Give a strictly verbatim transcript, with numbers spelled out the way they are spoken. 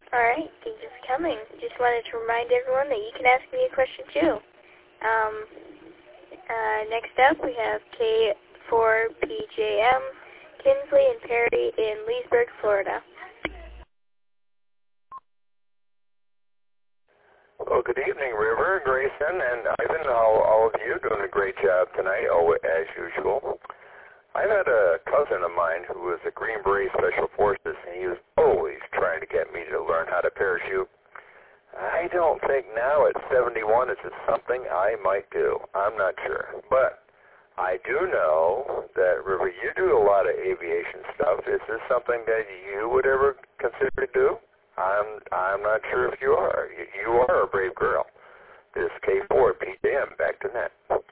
All right, thank you for coming. Just wanted to remind everyone that you can ask me a question too. Um, uh, next up, we have K four P J M, Kinsley and Perry in Leesburg, Florida. Well, good evening, River, Grayson, and Ivan. All, all of you doing a great job tonight, oh, as usual. I've had a cousin of mine who was a Green Beret Special Forces, and he was always trying to get me to learn how to parachute. I don't think now at seventy-one it's something I might do. I'm not sure. But I do know that, River, you do a lot of aviation stuff. Is this something that you would ever consider to do? I'm I'm not sure if you are. You, you are a brave girl. This is K four P J M. Back to net.